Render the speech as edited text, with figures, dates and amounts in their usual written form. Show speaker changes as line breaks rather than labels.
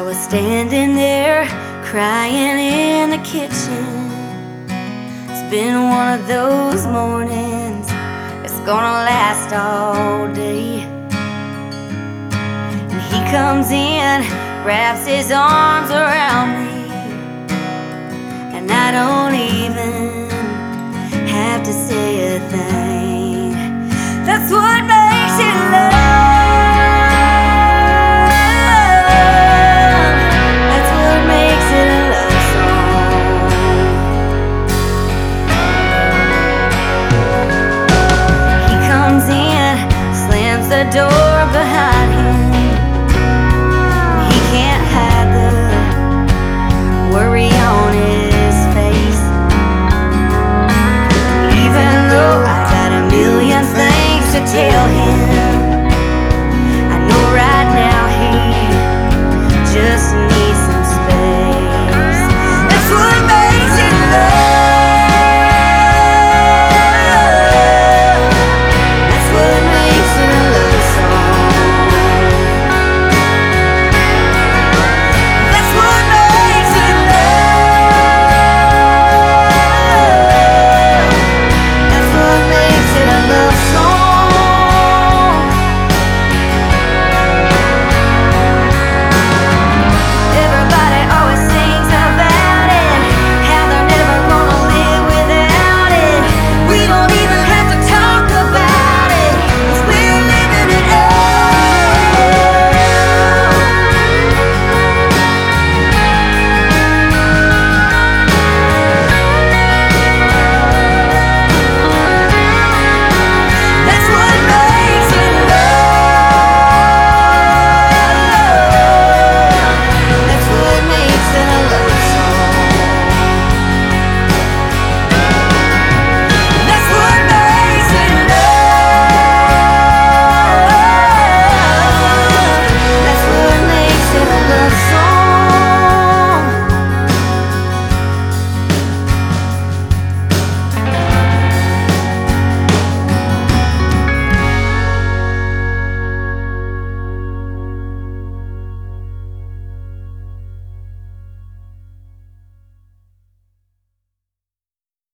was standing there crying in the kitchen. It's been one of those mornings that's gonna last all day. And he comes in, wraps his arms around me, and I don't even have to say a thing. That's what